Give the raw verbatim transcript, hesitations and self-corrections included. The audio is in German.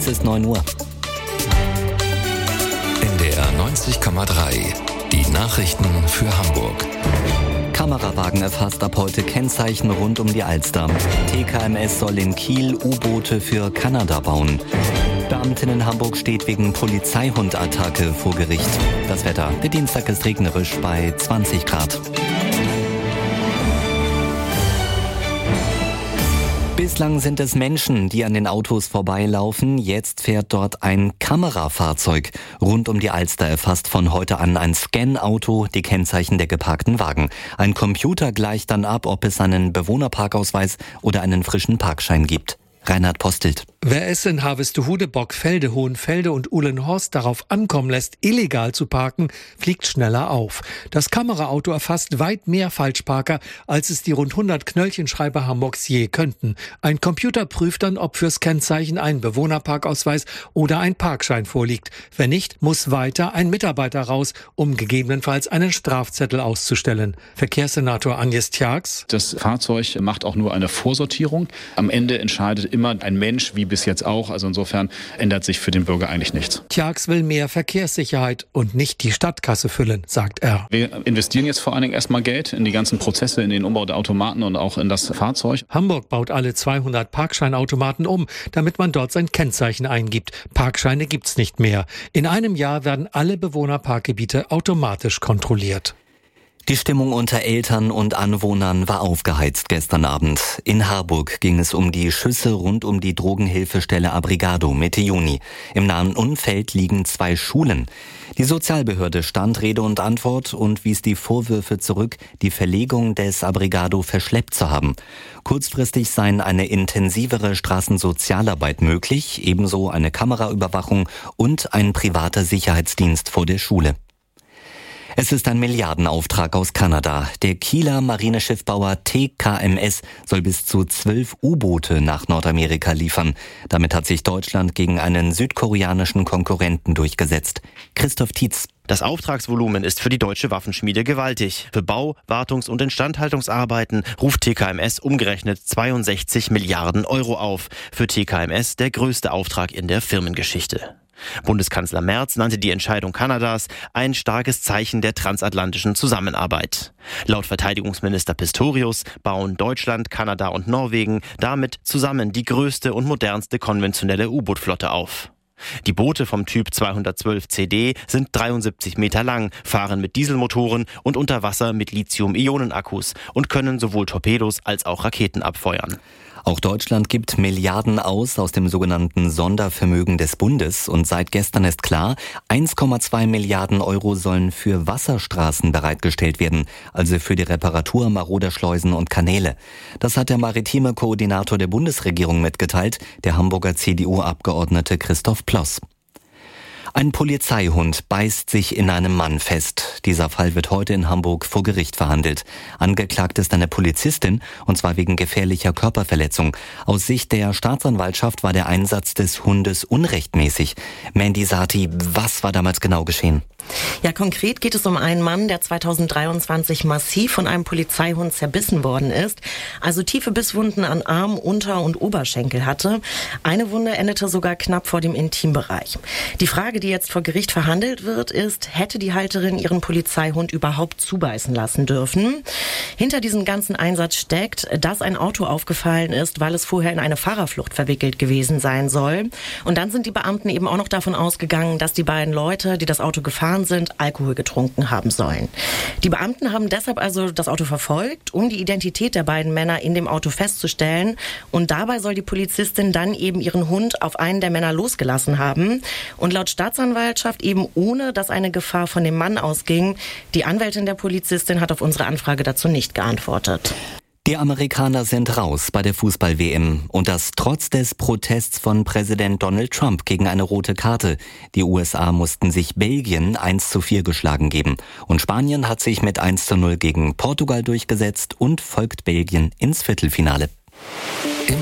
Es ist neun Uhr. N D R neunzig Komma drei. Die Nachrichten für Hamburg. Kamerawagen erfasst ab heute Kennzeichen rund um die Alster. T K M S soll in Kiel U-Boote für Kanada bauen. Beamtin in Hamburg steht wegen Polizeihundattacke vor Gericht. Das Wetter. Der Dienstag ist regnerisch bei zwanzig Grad. Bislang sind es Menschen, die an den Autos vorbeilaufen. Jetzt fährt dort ein Kamerafahrzeug. Rund um die Alster erfasst von heute an ein Scan-Auto die Kennzeichen der geparkten Wagen. Ein Computer gleicht dann ab, ob es einen Bewohnerparkausweis oder einen frischen Parkschein gibt. Reinhard Postelt. Wer es in Harvestehude, Bockfelde, Hohenfelde und Uhlenhorst darauf ankommen lässt, illegal zu parken, fliegt schneller auf. Das Kameraauto erfasst weit mehr Falschparker, als es die rund hundert Knöllchenschreiber Hamburgs je könnten. Ein Computer prüft dann, ob fürs Kennzeichen ein Bewohnerparkausweis oder ein Parkschein vorliegt. Wenn nicht, muss weiter ein Mitarbeiter raus, um gegebenenfalls einen Strafzettel auszustellen. Verkehrssenator Agnes Tjax. Das Fahrzeug macht auch nur eine Vorsortierung. Am Ende entscheidet immer ein Mensch, wie bis jetzt auch. Also insofern ändert sich für den Bürger eigentlich nichts. Tjax will mehr Verkehrssicherheit und nicht die Stadtkasse füllen, sagt er. Wir investieren jetzt vor allen Dingen erstmal Geld in die ganzen Prozesse, in den Umbau der Automaten und auch in das Fahrzeug. Hamburg baut alle zweihundert Parkscheinautomaten um, damit man dort sein Kennzeichen eingibt. Parkscheine gibt's nicht mehr. In einem Jahr werden alle Bewohnerparkgebiete automatisch kontrolliert. Die Stimmung unter Eltern und Anwohnern war aufgeheizt gestern Abend. In Harburg ging es um die Schüsse rund um die Drogenhilfestelle Abrigado Mitte Juni. Im nahen Umfeld liegen zwei Schulen. Die Sozialbehörde stand Rede und Antwort und wies die Vorwürfe zurück, die Verlegung des Abrigado verschleppt zu haben. Kurzfristig seien eine intensivere Straßensozialarbeit möglich, ebenso eine Kameraüberwachung und ein privater Sicherheitsdienst vor der Schule. Es ist ein Milliardenauftrag aus Kanada. Der Kieler Marineschiffbauer T K M S soll bis zu zwölf U-Boote nach Nordamerika liefern. Damit hat sich Deutschland gegen einen südkoreanischen Konkurrenten durchgesetzt. Christoph Tietz. Das Auftragsvolumen ist für die deutsche Waffenschmiede gewaltig. Für Bau-, Wartungs- und Instandhaltungsarbeiten ruft T K M S umgerechnet zweiundsechzig Milliarden Euro auf. Für T K M S der größte Auftrag in der Firmengeschichte. Bundeskanzler Merz nannte die Entscheidung Kanadas ein starkes Zeichen der transatlantischen Zusammenarbeit. Laut Verteidigungsminister Pistorius bauen Deutschland, Kanada und Norwegen damit zusammen die größte und modernste konventionelle U-Boot-Flotte auf. Die Boote vom Typ zweihundertzwölf C D sind dreiundsiebzig Meter lang, fahren mit Dieselmotoren und unter Wasser mit Lithium-Ionen-Akkus und können sowohl Torpedos als auch Raketen abfeuern. Auch Deutschland gibt Milliarden aus aus dem sogenannten Sondervermögen des Bundes. Und seit gestern ist klar, eins Komma zwei Milliarden Euro sollen für Wasserstraßen bereitgestellt werden, also für die Reparatur maroder Schleusen und Kanäle. Das hat der maritime Koordinator der Bundesregierung mitgeteilt, der Hamburger C D U-Abgeordnete Christoph Ploss. Ein Polizeihund beißt sich in einem Mann fest. Dieser Fall wird heute in Hamburg vor Gericht verhandelt. Angeklagt ist eine Polizistin, und zwar wegen gefährlicher Körperverletzung. Aus Sicht der Staatsanwaltschaft war der Einsatz des Hundes unrechtmäßig. Mandy Sati, was war damals genau geschehen? Ja, konkret geht es um einen Mann, der zweitausenddreiundzwanzig massiv von einem Polizeihund zerbissen worden ist, also tiefe Bisswunden an Arm, Unter- und Oberschenkel hatte. Eine Wunde endete sogar knapp vor dem Intimbereich. Die Frage, die jetzt vor Gericht verhandelt wird, ist, hätte die Halterin ihren Polizeihund überhaupt zubeißen lassen dürfen? Hinter diesem ganzen Einsatz steckt, dass ein Auto aufgefallen ist, weil es vorher in eine Fahrerflucht verwickelt gewesen sein soll. Und dann sind die Beamten eben auch noch davon ausgegangen, dass die beiden Leute, die das Auto gefahren sind, Alkohol getrunken haben sollen. Die Beamten haben deshalb also das Auto verfolgt, um die Identität der beiden Männer in dem Auto festzustellen. Und dabei soll die Polizistin dann eben ihren Hund auf einen der Männer losgelassen haben. Und laut Staatsanwaltschaft eben ohne, dass eine Gefahr von dem Mann ausging. Die Anwältin der Polizistin hat auf unsere Anfrage dazu nicht geantwortet. Die Amerikaner sind raus bei der Fußball-W M und das trotz des Protests von Präsident Donald Trump gegen eine rote Karte. Die U S A mussten sich Belgien eins zu vier geschlagen geben und Spanien hat sich mit eins zu null gegen Portugal durchgesetzt und folgt Belgien ins Viertelfinale.